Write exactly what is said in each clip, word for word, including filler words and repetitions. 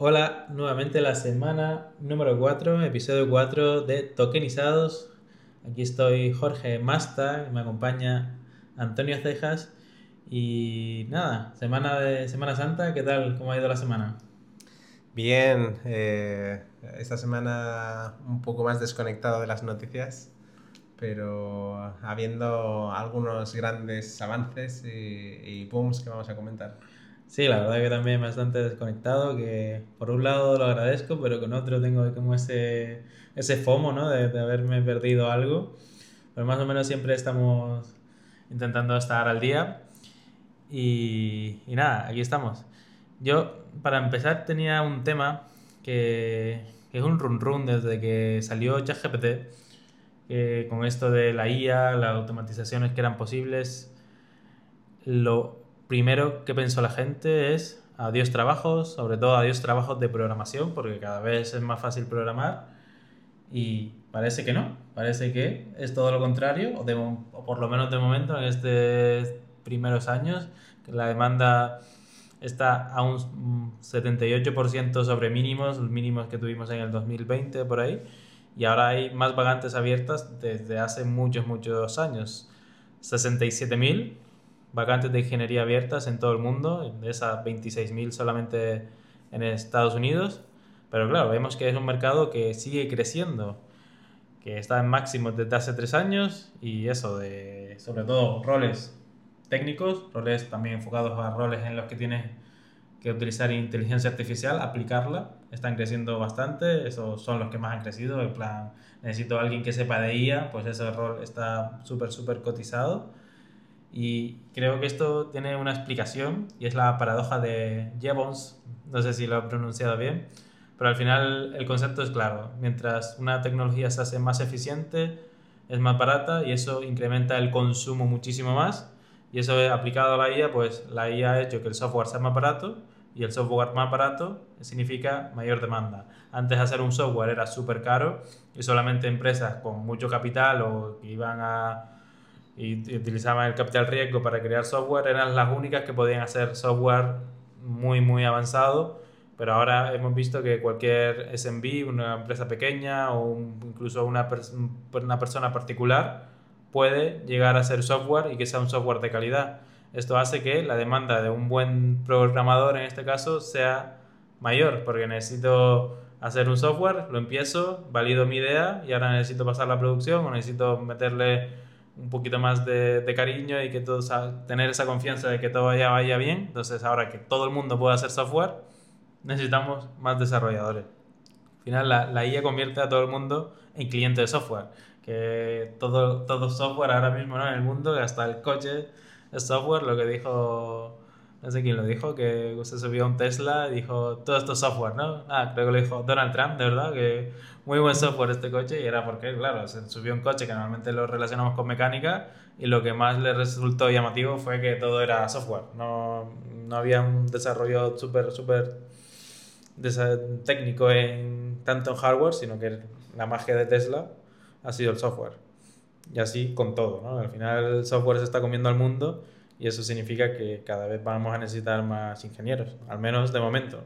Hola, nuevamente la semana número cuatro, episodio cuatro de Tokenizados. Aquí estoy Jorge Masta, me acompaña Antonio Cejas y nada, semana de Semana Santa, ¿qué tal? ¿Cómo ha ido la semana? Bien, eh, esta semana un poco más desconectado de las noticias, pero habiendo algunos grandes avances y, y booms que vamos a comentar. Sí, la verdad que también bastante desconectado, que por un lado lo agradezco, pero con otro tengo como ese, ese FOMO, ¿no? De, de haberme perdido algo. Pero más o menos siempre estamos intentando estar al día. Y, y nada, aquí estamos. Yo, para empezar, tenía un tema que, que es un run run desde que salió ChatGPT, que con esto de la I A, las automatizaciones que eran posibles, lo primero que pensó la gente es adiós trabajos, sobre todo adiós trabajos de programación, porque cada vez es más fácil programar y parece que no, parece que es todo lo contrario, o, de, o por lo menos de momento en estos primeros años, que la demanda está a un setenta y ocho por ciento sobre mínimos, los mínimos que tuvimos en el dos mil veinte por ahí, y ahora hay más vacantes abiertas desde hace muchos, muchos años. sesenta y siete mil vacantes de ingeniería abiertas en todo el mundo, de esas veintiséis mil solamente en Estados Unidos, pero claro, vemos que es un mercado que sigue creciendo, que está en máximos desde hace tres años y eso de sobre todo roles técnicos, roles también enfocados a roles en los que tienes que utilizar inteligencia artificial, aplicarla, están creciendo bastante, esos son los que más han crecido, en plan, necesito a alguien que sepa de I A, pues ese rol está súper, súper cotizado y creo que esto tiene una explicación y es la paradoja de Jevons, no sé si lo he pronunciado bien, pero al final el concepto es claro, mientras una tecnología se hace más eficiente, es más barata y eso incrementa el consumo muchísimo más y eso aplicado a la I A, pues la I A ha hecho que el software sea más barato y el software más barato significa mayor demanda. Antes hacer un software era súper caro y solamente empresas con mucho capital o que iban a y utilizaban el capital riesgo para crear software, eran las únicas que podían hacer software muy, muy avanzado. Pero ahora hemos visto que cualquier S M B, una empresa pequeña o un, incluso una, una persona particular puede llegar a hacer software y que sea un software de calidad. Esto hace que la demanda de un buen programador en este caso sea mayor, porque necesito hacer un software, lo empiezo, valido mi idea y ahora necesito pasar a la producción o necesito meterle un poquito más de, de cariño y que todo, tener esa confianza de que todo vaya, vaya bien. Entonces, ahora que todo el mundo puede hacer software, necesitamos más desarrolladores. Al final, la, la I A convierte a todo el mundo en cliente de software. Que todo, todo software ahora mismo, ¿no? En el mundo, hasta el coche es software. Lo que dijo, no sé quién lo dijo, que se subió a un Tesla y dijo, todo esto es software, ¿no? Ah, creo que lo dijo Donald Trump, de verdad, que muy buen software este coche. Y era porque, claro, se subió un coche que normalmente lo relacionamos con mecánica y lo que más le resultó llamativo fue que todo era software. No, no había un desarrollo súper, súper técnico en tanto en hardware, sino que la magia de Tesla ha sido el software. Y así con todo, ¿no? Al final el software se está comiendo al mundo y eso significa que cada vez vamos a necesitar más ingenieros, al menos de momento.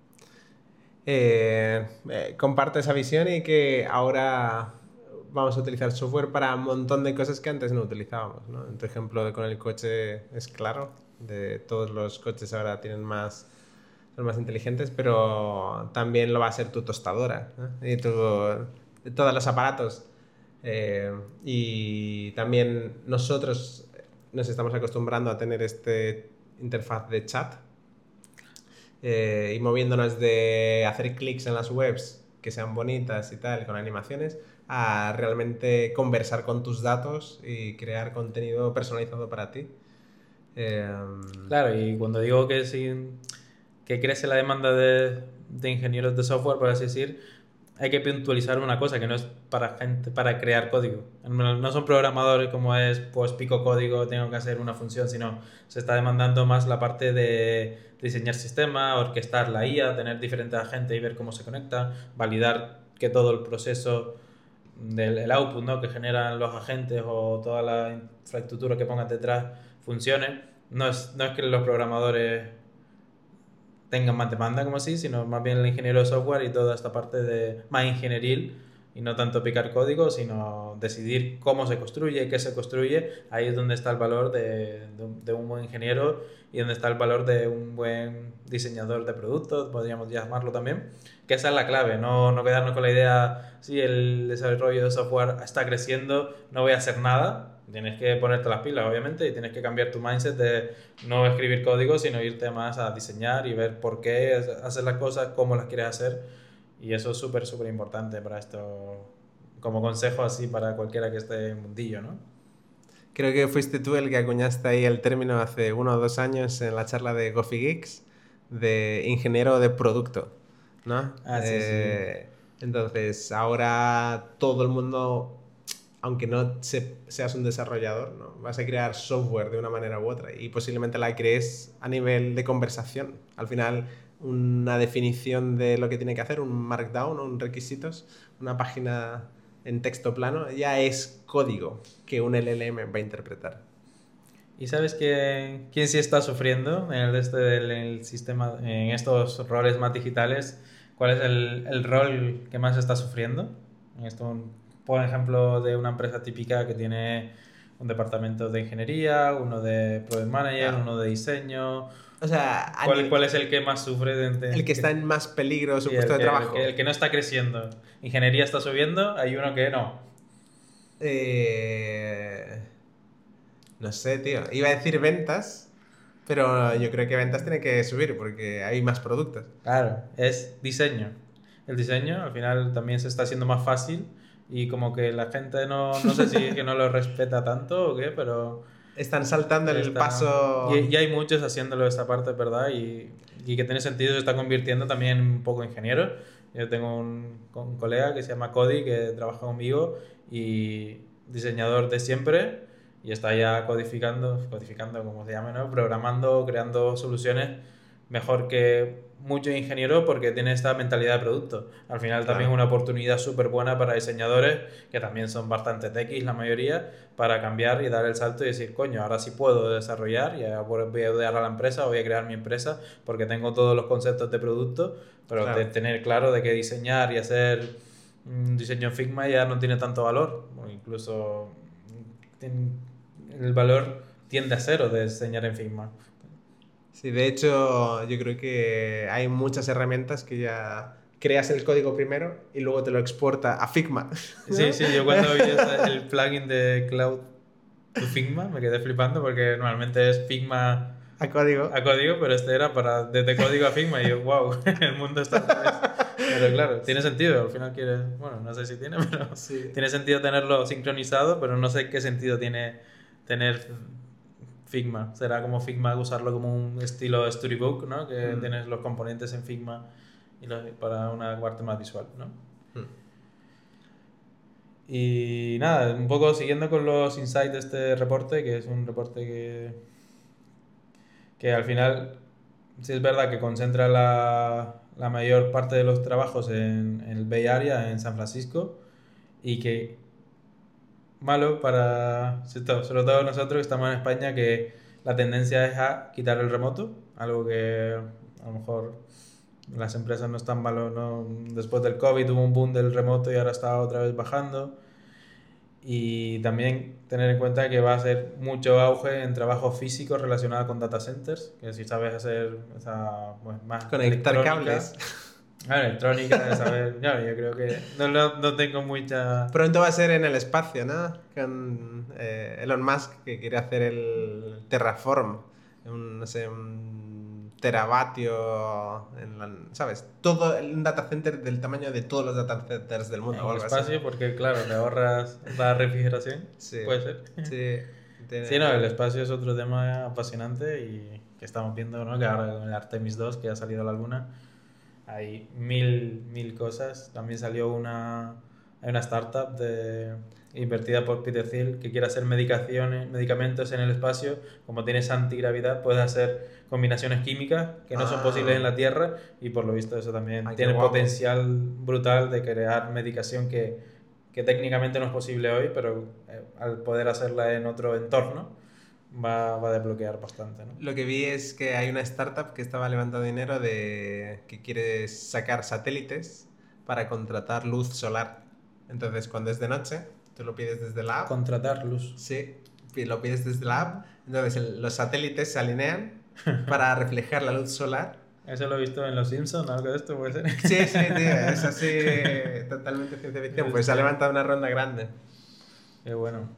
Eh, eh, comparto esa visión y que ahora vamos a utilizar software para un montón de cosas que antes no utilizábamos, ¿no? En tu ejemplo de con el coche es claro, de todos los coches ahora tienen más son más inteligentes, pero también lo va a ser tu tostadora, ¿no? Y tu, todos los aparatos. Eh, y también nosotros nos estamos acostumbrando a tener este interfaz de chat eh, y moviéndonos de hacer clics en las webs que sean bonitas y tal, con animaciones, a realmente conversar con tus datos y crear contenido personalizado para ti. Eh, Claro, y cuando digo que, sí, que crece la demanda de, de ingenieros de software, por así decir, hay que puntualizar una cosa, que no es para gente para crear código. No son programadores como es, pues pico código, tengo que hacer una función, sino se está demandando más la parte de diseñar sistemas, orquestar la I A, tener diferentes agentes y ver cómo se conecta, validar que todo el proceso del el output, ¿no? Que generan los agentes o toda la infraestructura que pongas detrás funcione. No es, no es que los programadores tengan más demanda como así, sino más bien el ingeniero de software y toda esta parte de más ingenieril y no tanto picar código, sino decidir cómo se construye, qué se construye. Ahí es donde está el valor de, de, un, de un buen ingeniero y donde está el valor de un buen diseñador de productos, podríamos llamarlo también, que esa es la clave, no, no quedarnos con la idea, si el desarrollo de software está creciendo, no voy a hacer nada. Tienes que ponerte las pilas, obviamente, y tienes que cambiar tu mindset de no escribir código, sino irte más a diseñar y ver por qué hacer las cosas, cómo las quieres hacer. Y eso es súper, súper importante para esto, como consejo así para cualquiera que esté en mundillo, ¿no? Creo que fuiste tú el que acuñaste ahí el término hace uno o dos años en la charla de Coffee Geeks de ingeniero de producto, ¿no? Ah, sí, Eh, sí. entonces, ahora todo el mundo, aunque no se- seas un desarrollador, ¿no? Vas a crear software de una manera u otra y posiblemente la crees a nivel de conversación. Al final, una definición de lo que tiene que hacer, un markdown o un requisitos, una página en texto plano, ya es código que un L L M va a interpretar. ¿Y sabes que, quién sí está sufriendo en el este del el sistema, en estos roles más digitales? ¿Cuál es el, el rol que más está sufriendo? En esto, por ejemplo, de una empresa típica que tiene un departamento de ingeniería, uno de product manager, Claro. uno de diseño. O sea, a ¿Cuál, cuál nivel- es el que más sufre de, de- el que está que- en más peligro de su sí, puesto el de que, el que, trabajo. el que no está creciendo? Ingeniería está subiendo, hay uno que no. Eh, No sé, tío. Iba a decir ventas, pero yo creo que ventas tiene que subir porque hay más productos. Claro, es diseño. El diseño al final también se está haciendo más fácil y como que la gente no, no sé si es que no lo respeta tanto o qué, pero Están saltando el está... Y, paso. y hay muchos haciéndolo esta parte, ¿verdad? Y, y que tiene sentido, se está convirtiendo también un poco en ingeniero. Yo tengo un, un colega que se llama Cody que trabaja conmigo y diseñador de siempre y está ya codificando, codificando como se llama, ¿no? Programando, creando soluciones mejor que muchos ingenieros porque tiene esta mentalidad de producto. Al final también es Claro. una oportunidad súper buena para diseñadores, que también son bastante techis la mayoría, para cambiar y dar el salto y decir, coño, ahora sí puedo desarrollar y ahora voy a ayudar a la empresa, voy a crear mi empresa porque tengo todos los conceptos de producto, pero de Claro. tener claro de que diseñar y hacer un diseño en Figma ya no tiene tanto valor, o incluso el valor tiende a cero de diseñar en Figma. Sí, de hecho, yo creo que hay muchas herramientas que ya creas el código primero y luego te lo exporta a Figma. Sí, sí, yo cuando vi esa- el plugin de Cloud to Figma me quedé flipando porque normalmente es Figma A código. a código, pero este era para desde código a Figma y yo, wow, el mundo está al revés. Pero claro, tiene sentido, al final quiere, bueno, no sé si tiene, pero Sí. tiene sentido tenerlo sincronizado, pero no sé qué sentido tiene tener Figma. Será como Figma usarlo como un estilo Storybook, ¿no? Que Mm. tienes los componentes en Figma y los- para una parte más visual, ¿no? Mm. Y nada, un poco siguiendo con los insights de este reporte, que es un reporte que, que al final sí es verdad que concentra la, la mayor parte de los trabajos en, en el Bay Area, en San Francisco, y que malo para, sobre todo nosotros que estamos en España, que la tendencia es a quitar el remoto, algo que a lo mejor las empresas no están malos, ¿no? Después del COVID hubo un boom del remoto y ahora está otra vez bajando. Y también tener en cuenta que va a ser mucho auge en trabajos físicos relacionados con data centers, que si sabes hacer esa, pues, más Conectar electrónica, cables. ah, electrónica, de saber, ya, yo creo que no, no, no tengo mucha... Pronto va a ser en el espacio, ¿no? Con eh, Elon Musk que quiere hacer el Terraform, un, no sé, un teravatio, en la- ¿sabes? Todo un data center del tamaño de todos los data centers del mundo o En el algo así. espacio, porque claro, te ahorras la refrigeración, Sí, puede ser. sí. Tiene- Sí, no, el espacio es otro tema apasionante y que estamos viendo, ¿no? Que ahora con el Artemis dos, que ha salido a la Luna, hay mil, mil cosas. También salió una, hay una startup de, invertida por Peter Thiel que quiere hacer medicaciones, medicamentos en el espacio. Como tienes antigravedad, puedes hacer combinaciones químicas que no son Ah. posibles en la Tierra y por lo visto eso también Ay, qué tiene guapo. potencial brutal de crear medicación que, que técnicamente no es posible hoy, pero eh, al poder hacerla en otro entorno, va, va a desbloquear bastante, ¿no? Lo que vi es que hay una startup que estaba levantando dinero de que quiere sacar satélites para contratar luz solar. Entonces, cuando es de noche, tú lo pides desde la app. Contratar luz. Sí, lo pides desde la app. Entonces, el- los satélites se alinean para reflejar la luz solar. Eso lo he visto en Los Simpsons, algo de esto puede ser. Sí, sí, tío, es así totalmente ciencia ficción. Pues se ha levantado una ronda grande. Qué bueno.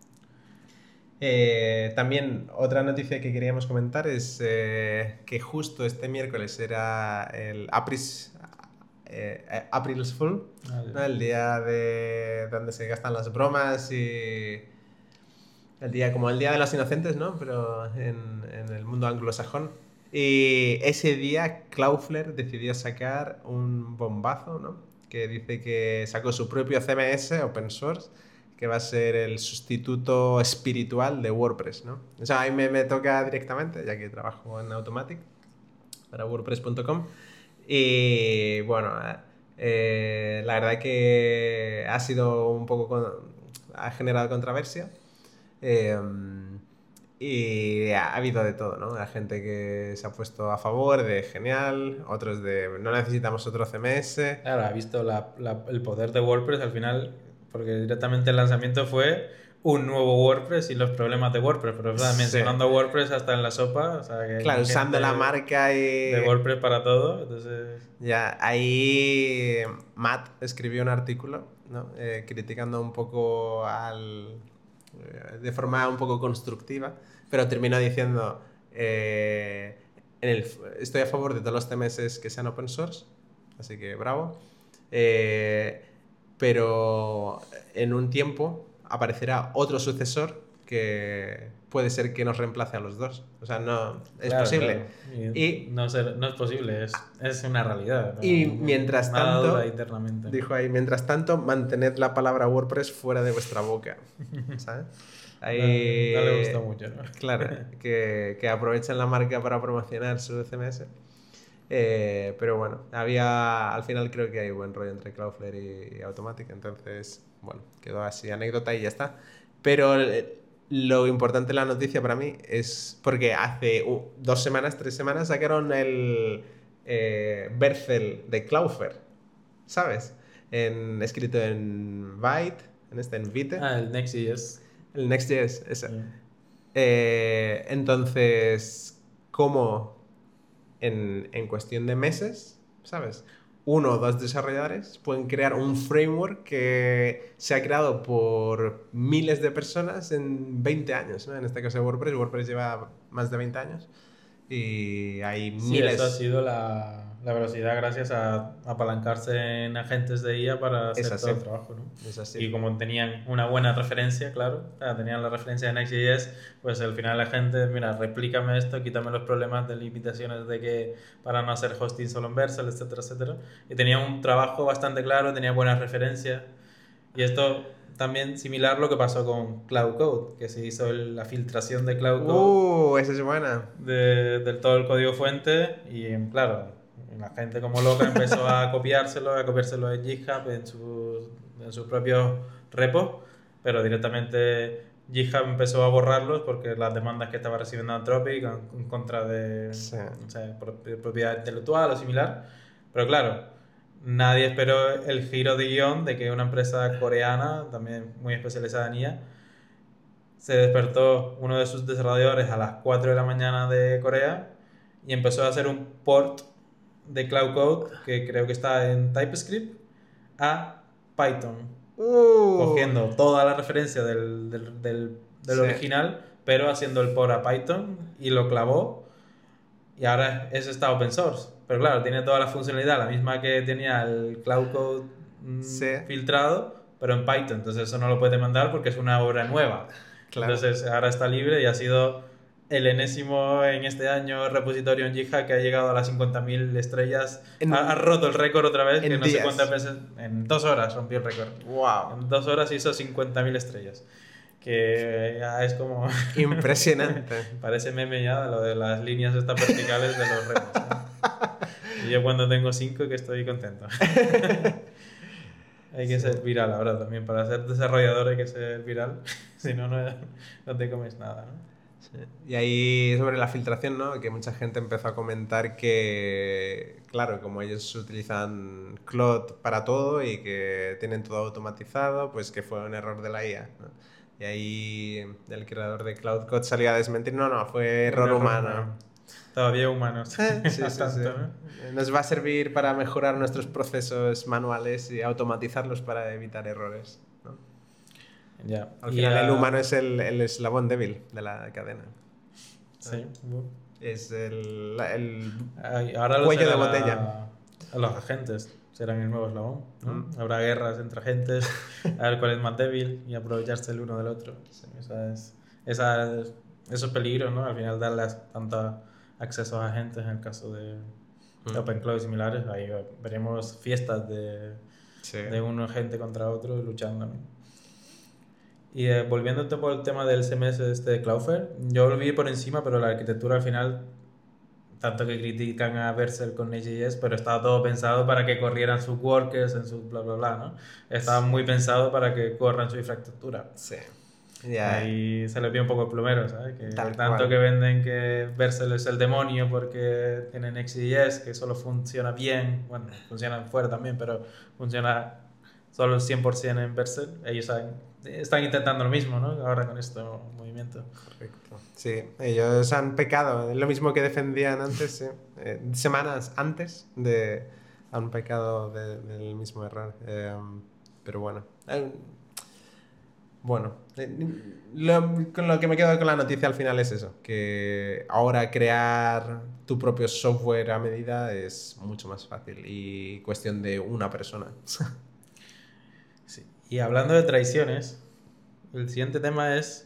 Eh, también otra noticia que queríamos comentar es eh, que justo este miércoles era el April's, eh, April's Fool, Ah, sí. ¿no? El día de donde se gastan las bromas y el día como el día de los inocentes, ¿no? Pero en, en el mundo anglosajón. Y ese día Cloudflare decidió sacar un bombazo, ¿no? Que dice que sacó su propio C M S open source, que va a ser el sustituto espiritual de WordPress, ¿no? O sea, ahí me, me toca directamente, ya que trabajo en Automatic para WordPress punto com. Y bueno, eh, la verdad que ha sido un poco... Con, ha generado controversia. Eh, y ha habido de todo, ¿no? Hay gente que se ha puesto a favor de genial, otros de no necesitamos otro C M S. Claro, ha visto la, la, el poder de WordPress al final, porque directamente el lanzamiento fue un nuevo WordPress y los problemas de WordPress, pero ¿verdad? Sí. Mencionando WordPress hasta en la sopa, o sea, que Claro, usando la marca y... de WordPress para todo, entonces... Ya, ahí Matt escribió un artículo, ¿no? Eh, criticando un poco al... de forma un poco constructiva, pero terminó diciendo eh, en el, estoy a favor de todos los C M S que sean open source, así que bravo, eh, pero en un tiempo aparecerá otro sucesor que puede ser que nos reemplace a los dos, o sea, no es Claro, posible. claro. Y, Y, no, ser, no es posible, es, es una realidad, ¿no? y No- mientras nada tanto, dura eternamente. dijo ahí, mientras tanto, mantened la palabra WordPress fuera de vuestra boca, ¿sabes? Ahí, No, no le gustó mucho, ¿no? claro, que, que aprovechen la marca para promocionar su C M S. Eh, pero bueno, había, al final creo que hay buen rollo entre Cloudflare y, y Automatic, entonces, bueno, quedó así anécdota y ya está. Pero eh, lo importante de la noticia para mí es porque hace uh, dos semanas, tres semanas sacaron el eh, Vercel de Cloudflare, ¿sabes? En, escrito en Byte, en este en Vite. Ah, el Next.js. El Next.js, ese. Sí. Eh, entonces, ¿cómo en, en cuestión de meses, ¿sabes? Uno o dos desarrolladores pueden crear un framework que se ha creado por miles de personas en veinte años, ¿no? En este caso WordPress, WordPress lleva más de veinte años y hay Sí, miles... eso ha sido la, la velocidad gracias a apalancarse en agentes de I A para hacer Es así. todo el trabajo, ¿no? Es así. Y como tenían una buena referencia, claro, ah, tenían la referencia de Next.js, pues al final la gente, mira, replícame esto, quítame los problemas de limitaciones de que para no hacer hosting solo en Vercel, etcétera, etcétera. Y tenía un trabajo bastante claro, tenía buenas referencias. Y esto también similar lo que pasó con Cloud Code, que se hizo el- la filtración de Cloud Code ¡Uh! Esa es buena. de, del todo el código fuente y claro, la gente como loca empezó a copiárselo, a copiárselo en GitHub, en sus, en sus propios repos, pero directamente GitHub empezó a borrarlos porque las demandas que estaba recibiendo Anthropic en, en contra de Sí. o sea, pro- propiedad intelectual o similar, pero claro, nadie esperó el giro de guión de que una empresa coreana, también muy especializada en I A, se despertó uno de sus desarrolladores a las cuatro de la mañana de Corea y empezó a hacer un port de Cloud Code que creo que está en TypeScript a Python, ¡Uh! cogiendo toda la referencia del, del, del, del Sí. original, pero haciendo el port a Python y lo clavó y ahora eso está open source. Pero claro, tiene toda la funcionalidad, la misma que tenía el Cloud Code mm, Sí. filtrado, pero en Python. Entonces eso no lo puede mandar porque es una obra nueva. Claro. Entonces ahora está libre y ha sido el enésimo en este año repositorio en GitHub que ha llegado a las cincuenta mil estrellas. En- ha, ha roto el récord otra vez, en que no sé días. cuántas veces, en dos horas rompió el récord. ¡Wow! En dos horas hizo cincuenta mil estrellas. Que ya es como... Impresionante. Parece meme ya lo de las líneas estas verticales de los repos. ¿Eh? Y yo cuando tengo cinco que estoy contento. Hay que ser viral ahora también. Para ser desarrollador hay que ser viral. Si no, no, no te comes nada, ¿no? Sí. Y ahí sobre la filtración, ¿no? Que mucha gente empezó a comentar que, claro, como ellos utilizan Claude para todo y que tienen todo automatizado, pues que fue un error de la I A, ¿no? Y ahí el creador de Cloud Code salió a desmentir, no, no, fue Un error error humano. humano. Todavía humanos. Eh, sí, A sí, sí. tanto, ¿no? Nos va a servir para mejorar nuestros procesos manuales y automatizarlos para evitar errores, ¿no? Ya. Al Y, final el humano ah, es el, el eslabón débil de la cadena. sí. bu- Es el, el Ay, ahora lo cuello de será botella. la- a los agentes. Serán el nuevo eslabón, ¿no? Mm. Habrá guerras entre agentes, a ver cuál es más débil y aprovecharse el uno del otro. Esa es, esa es- esos peligros, ¿no? Al final darles tanto acceso a agentes en el caso de, de Mm. OpenClaw y similares. Ahí veremos fiestas de, Sí. de un agente contra otro luchando, ¿no? Y eh, volviéndote por el tema del C M S este de Cloudflare, yo lo vi por encima, pero la arquitectura al final, tanto que critican a Vercel con Next.js, pero estaba todo pensado para que corrieran sus workers en su bla bla bla, ¿no? Estaba Sí. muy pensado para que corran su infraestructura. Sí. Y Ya, ahí se les vio un poco el plumero, ¿sabes? Que tal tanto cual. que venden que Vercel es el demonio porque tiene Next.js, que solo funciona bien, bueno, funciona fuera también, pero funciona solo el cien por ciento en Vercel. Ellos saben- están intentando lo mismo, ¿no? Ahora con este movimiento. Correcto. Sí, ellos han pecado. Lo mismo que defendían antes, sí. Eh, semanas antes de han pecado de- del mismo error. Eh, pero bueno. Eh, bueno, eh, lo, con lo que me quedo con la noticia al final es eso, que ahora crear tu propio software a medida es mucho más fácil y cuestión de una persona. Sí. Y hablando de traiciones, el siguiente tema es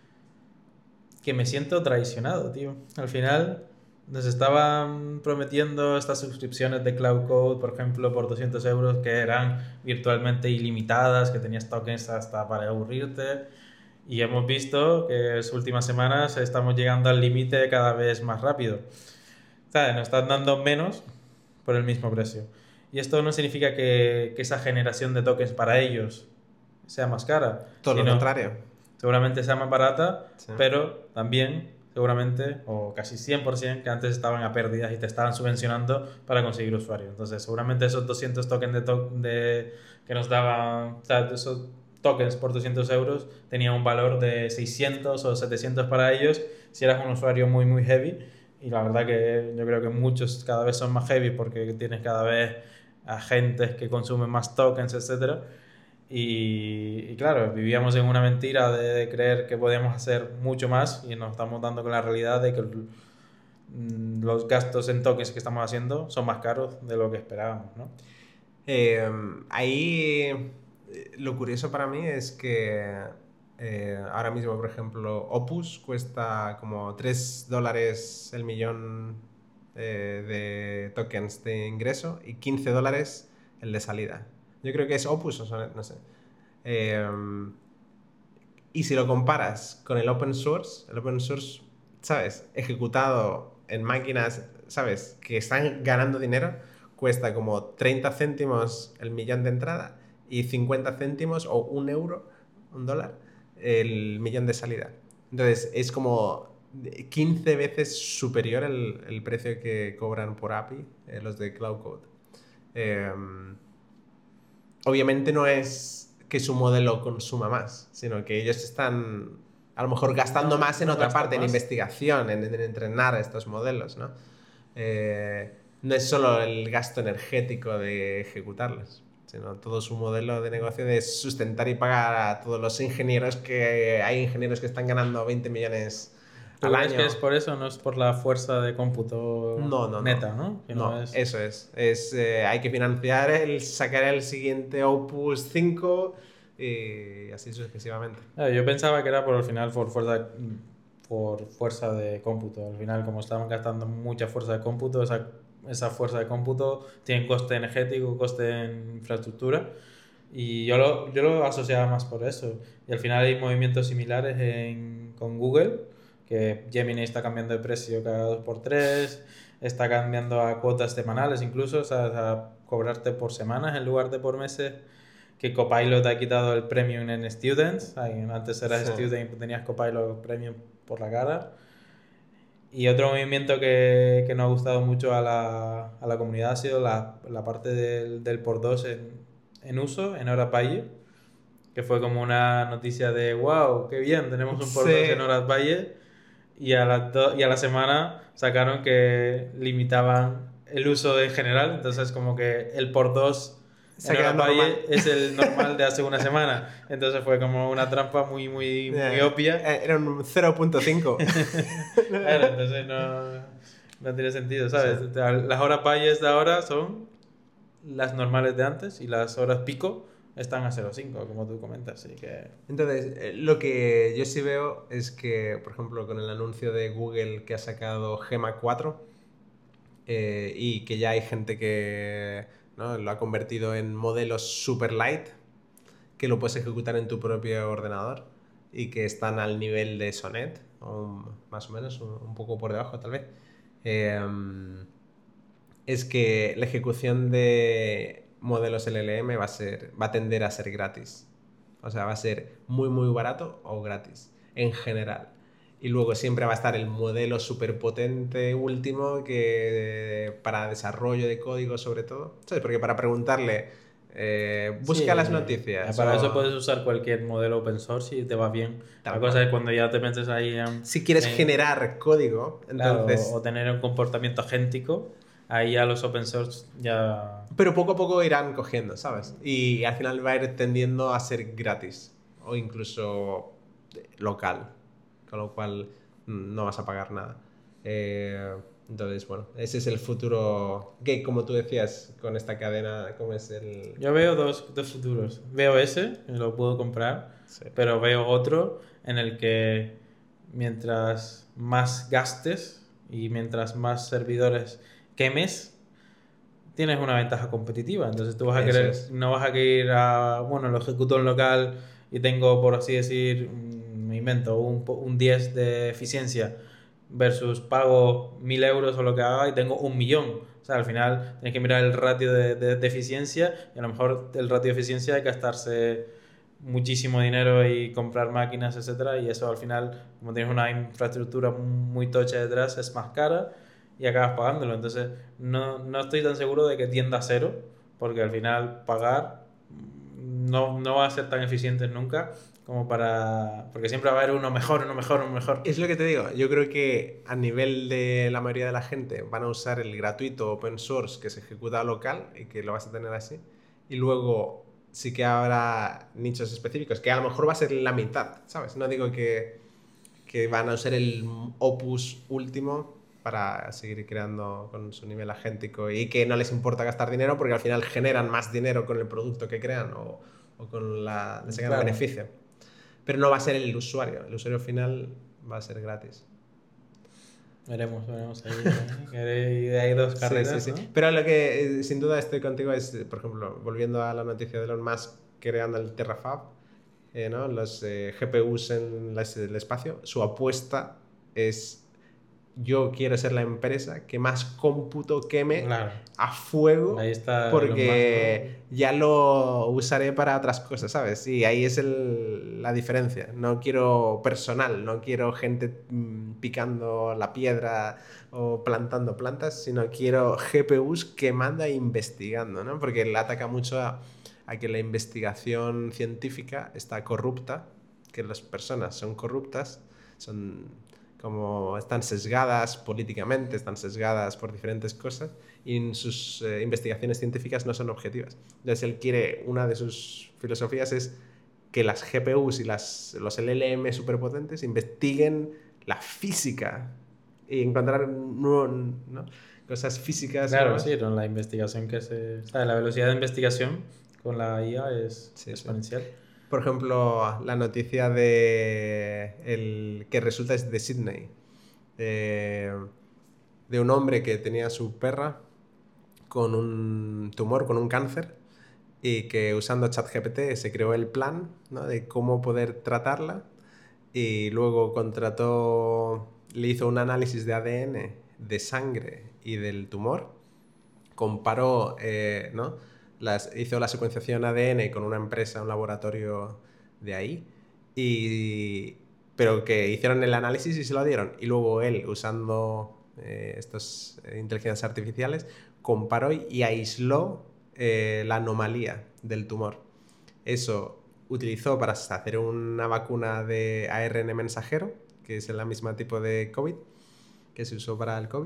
que me siento traicionado, tío. Al final nos estaban prometiendo estas suscripciones de Cloud Code, por ejemplo, por doscientos euros, que eran virtualmente ilimitadas, que tenías tokens hasta para aburrirte. Y hemos visto que en las últimas semanas estamos llegando al límite cada vez más rápido. ¿Sabes? Nos están dando menos por el mismo precio. Y esto no significa que, que esa generación de tokens para ellos sea más cara, Todo lo sino contrario. seguramente sea más barata, Sí. pero también seguramente, o casi cien por ciento, que antes estaban a pérdidas y te estaban subvencionando para conseguir usuarios. Entonces, seguramente esos doscientos tokens de, to de que nos daban, o sea, esos tokens por doscientos euros tenían un valor de seiscientos o setecientos para ellos si eras un usuario muy, muy heavy. Y la verdad que yo creo que muchos cada vez son más heavy porque tienes cada vez agentes que consumen más tokens, etcétera. Y, y claro, vivíamos en una mentira de, de creer que podíamos hacer mucho más y nos estamos dando con la realidad de que mm, los gastos en tokens que estamos haciendo son más caros de lo que esperábamos, ¿no? Eh, ahí eh, lo curioso para mí es que eh, ahora mismo, por ejemplo, Opus cuesta como tres dólares el millón eh, de tokens de ingreso y quince dólares el de salida. Yo creo que es Opus o Sonet, no sé. Eh, y si lo comparas con el open source, el open source, ¿sabes? Ejecutado en máquinas, ¿sabes? Que están ganando dinero, cuesta como treinta céntimos el millón de entrada y cincuenta céntimos o un euro, un dólar, el millón de salida. Entonces es como quince veces superior el, el precio que cobran por A P I eh, los de Cloud Code. Eh, obviamente no es que su modelo consuma más, sino que ellos están a lo mejor gastando No, más en no otra gastan parte, en más. investigación, en, en entrenar estos modelos, ¿no? Eh, no es solo el gasto energético de ejecutarlos, sino todo su modelo de negocio de sustentar y pagar a todos los ingenieros que hay ingenieros que están ganando veinte millones ¿Tú al crees que año. es por eso? No es por la fuerza de cómputo No, no, no. neta, ¿no? Que no No, es... eso es. Es eh, hay que financiar el sacar el siguiente Opus cinco y así sucesivamente. Ah, yo pensaba que era por al final por fuerza, por fuerza de cómputo. Al final, como estaban gastando mucha fuerza de cómputo, esa, esa fuerza de cómputo tiene coste energético, coste en infraestructura. Y yo lo, yo lo asociaba más por eso. Y al final hay movimientos similares en, con Google, que Gemini está cambiando de precio cada dos por tres, está cambiando a cuotas semanales incluso, o sea, a cobrarte por semanas en lugar de por meses, que Copilot ha quitado el Premium en Students. Ay, antes era Sí. Student y tenías Copilot Premium por la cara. Y otro movimiento que, que nos ha gustado mucho a la, a la comunidad ha sido la, la parte del, del por dos en, en uso, en horas valle, que fue como una noticia de wow, qué bien, tenemos un por dos en Sí. horas valle. Y a la, do- y a la semana sacaron que limitaban el uso en general, entonces como que el por dos Se en queda horas normal. valle es el normal de hace una semana, entonces fue como una trampa muy, muy, muy Eh, obvia. Era un cero punto cinco. Claro, entonces no, no tiene sentido, Sí. ¿sabes? O sea, las horas valles de ahora son las normales de antes y las horas pico están a cero coma cinco como tú comentas, así que... Entonces, eh, lo que yo sí veo es que, por ejemplo, con el anuncio de Google que ha sacado Gemma cuatro, eh, y que ya hay gente que, ¿no?, lo ha convertido en modelos super light, que lo puedes ejecutar en tu propio ordenador y que están al nivel de Sonnet, o un- más o menos, un, un poco por debajo tal vez. Eh, es que la ejecución de modelos L L M va a ser, va a tender a ser gratis. O sea, va a ser muy muy barato o gratis, en general. Y luego siempre va a estar el modelo súper potente último que para desarrollo de código sobre todo. ¿Sabes? Porque para preguntarle, eh, Sí, busca las eh, noticias para eso puedes o usar cualquier modelo open source y te va bien. La tal cosa cual. es cuando ya te metes ahí en, Si quieres en- generar código, claro, o entonces... tener un comportamiento agéntico, ahí ya los open source ya... Pero poco a poco irán cogiendo, ¿sabes? Y al final va a ir tendiendo a ser gratis o incluso local, con lo cual mm, no vas a pagar nada. Eh, entonces, bueno, ese es el futuro que, como tú decías, con esta cadena, como es el... Yo veo dos, dos futuros. Veo ese, que lo puedo comprar, Sí. pero veo otro en el que mientras más gastes y mientras más servidores quemes, tienes una ventaja competitiva. Entonces tú vas a Eso querer, es. no vas a querer a, bueno, lo ejecuto en local y tengo, por así decir, mm, me invento, un, po- un diez de eficiencia versus pago mil euros o lo que haga y tengo un millón. O sea, al final tienes que mirar el ratio de, de- de eficiencia y a lo mejor el ratio de eficiencia hay que gastarse muchísimo dinero y comprar máquinas, etcétera, y eso al final, como tienes una infraestructura muy tocha detrás, es más cara y acabas pagándolo. Entonces, no, no estoy tan seguro de que tienda a cero, porque al final pagar no, no va a ser tan eficiente nunca como para... Porque siempre va a haber uno mejor, uno mejor, uno mejor. Es lo que te digo, yo creo que a nivel de la mayoría de la gente van a usar el gratuito open source que se ejecuta local y que lo vas a tener así. Y luego sí que habrá nichos específicos, que a lo mejor va a ser la mitad, ¿sabes? No digo que, que van a usar el opus último para seguir creando con su nivel agéntico y que no les importa gastar dinero porque al final generan más dinero con el producto que crean o, o con la... les sacan un Claro, beneficio. Pero no va a ser el usuario, el usuario final va a ser gratis. veremos, veremos ahí. ¿Eh? Que hay, hay dos Sí, sí, carreras, sí. ¿no? Pero lo que eh, sin duda estoy contigo es, eh, por ejemplo, volviendo a la noticia de Elon Musk creando el Terrafab, eh, ¿no?, los eh, G P Us en las- el espacio, su apuesta es: yo quiero ser la empresa que más cómputo queme Claro. a fuego Ahí está Elon Musk, ¿no? porque ya lo usaré para otras cosas, ¿sabes? Y ahí es el- la diferencia. No quiero personal, no quiero gente mm, picando la piedra o plantando plantas, sino quiero G P Us quemando e investigando, ¿no? Porque él ataca mucho a, a que la investigación científica está corrupta, que las personas son corruptas, son como están sesgadas políticamente, están sesgadas por diferentes cosas y en sus eh, investigaciones científicas no son objetivas. Entonces él quiere, una de sus filosofías es que las G P Us y las, los L L M superpotentes investiguen la física y encontrar nuevo, ¿no?, cosas físicas Claro, nuevas. sí, con la investigación que se... O sea, la velocidad de investigación con la I A es Sí, sí. exponencial. Por ejemplo, la noticia de el que resulta es de Sydney, de, de un hombre que tenía su perra con un tumor, con un cáncer, y que usando ChatGPT se creó el plan, ¿no?, de cómo poder tratarla, y luego contrató, le hizo un análisis de A D N, de sangre y del tumor, comparó, eh, ¿no?, las, hizo la secuenciación A D N con una empresa, un laboratorio de ahí, y pero que hicieron el análisis y se lo dieron. Y luego él, usando eh, estas eh, inteligencias artificiales, comparó y aisló eh, la anomalía del tumor. Eso utilizó para hacer una vacuna de A R N mensajero, que es el mismo tipo de COVID, que se usó para el COVID,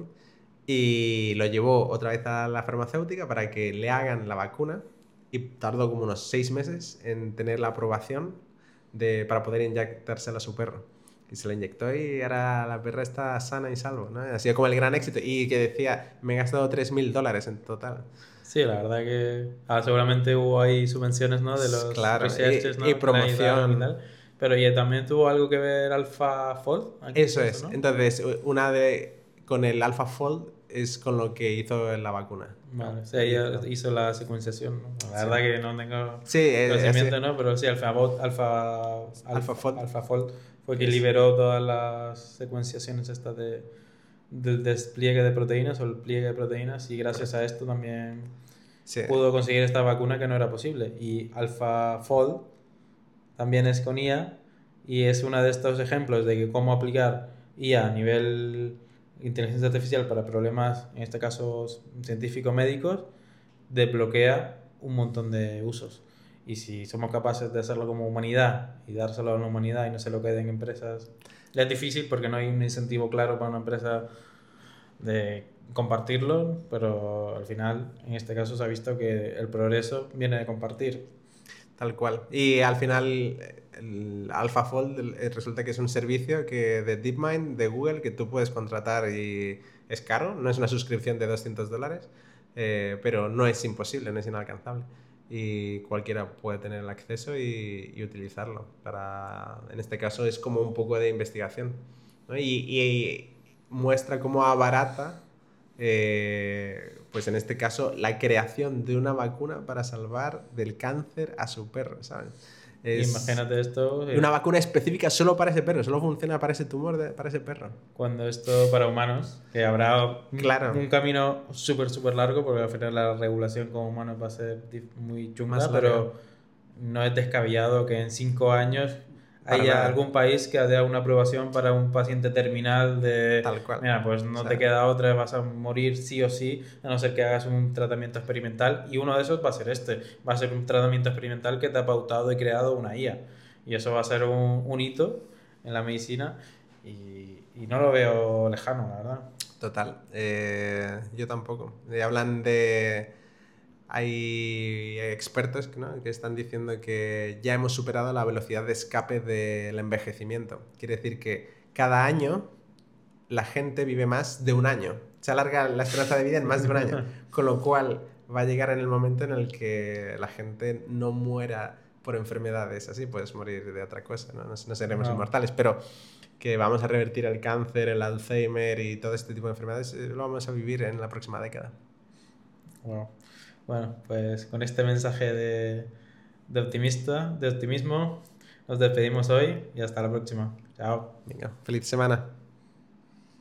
y lo llevó otra vez a la farmacéutica para que le hagan la vacuna, y tardó como unos seis meses en tener la aprobación de, para poder inyectársela a su perro. Y se la inyectó y ahora la perra está sana y salvo, ¿no? Ha sido como el gran éxito. Y que decía, me he gastado tres mil dólares en total. Sí, la verdad que ah, seguramente hubo ahí subvenciones, ¿no? De los claro, researchers, y, ¿no? y promoción. Y tal. Pero ¿y también tuvo algo que ver AlphaFold? Eso es. ¿No? Entonces, una de con el AlphaFold es con lo que hizo la vacuna. Vale, o sea, ella hizo la secuenciación, ¿no? La verdad sí. que no tengo sí, conocimiento, sí. ¿no? Pero sí, AlphaFold Alpha, AlphaFold Alpha fue que es. liberó todas las secuenciaciones estas de, del despliegue de proteínas o el pliegue de proteínas, y gracias a esto también sí. pudo conseguir esta vacuna que no era posible. Y AlphaFold también es con I A y es uno de estos ejemplos de que cómo aplicar I A a nivel inteligencia artificial para problemas, en este caso científico-médicos, desbloquea un montón de usos. Y si somos capaces de hacerlo como humanidad y dárselo a la humanidad y no se lo queden empresas, ya es difícil porque no hay un incentivo claro para una empresa de compartirlo, pero al final, en este caso, se ha visto que el progreso viene de compartir. Tal cual. Y al final, el AlphaFold resulta que es un servicio que de DeepMind, de Google, que tú puedes contratar y es caro, no es una suscripción de doscientos dólares, eh, pero no es imposible, no es inalcanzable. Y cualquiera puede tener el acceso y, y utilizarlo. Para, en este caso es como un poco de investigación, ¿no? y, y muestra cómo abarata, eh, pues en este caso, la creación de una vacuna para salvar del cáncer a su perro, ¿sabes? Es Imagínate esto. Eh, una vacuna específica solo para ese perro, solo funciona para ese tumor, de, para ese perro. Cuando esto para humanos, que habrá claro. un, un camino súper, súper largo, porque al final la regulación con humanos va a ser muy chunga, pero no es descabellado que en cinco años para haya nada. Algún país que dé una aprobación para un paciente terminal de... Tal cual. Mira, pues no o sea, te queda otra, vas a morir sí o sí, a no ser que hagas un tratamiento experimental, y uno de esos va a ser este, va a ser un tratamiento experimental que te ha pautado y creado una I A, y eso va a ser un, un hito en la medicina, y, y no lo veo lejano, la verdad. Total, eh, yo tampoco. Y hablan de... Hay expertos, ¿no?, que están diciendo que ya hemos superado la velocidad de escape del envejecimiento. Quiere decir que cada año la gente vive más de un año. Se alarga la esperanza de vida en más de un año. Con lo cual va a llegar en el momento en el que la gente no muera por enfermedades así. Puedes morir de otra cosa, ¿no? No, no seremos no. inmortales, pero que vamos a revertir el cáncer, el Alzheimer y todo este tipo de enfermedades, lo vamos a vivir en la próxima década. Wow. Bueno, pues con este mensaje de, de optimista, de optimismo, nos despedimos hoy y hasta la próxima. Chao. Venga, feliz semana.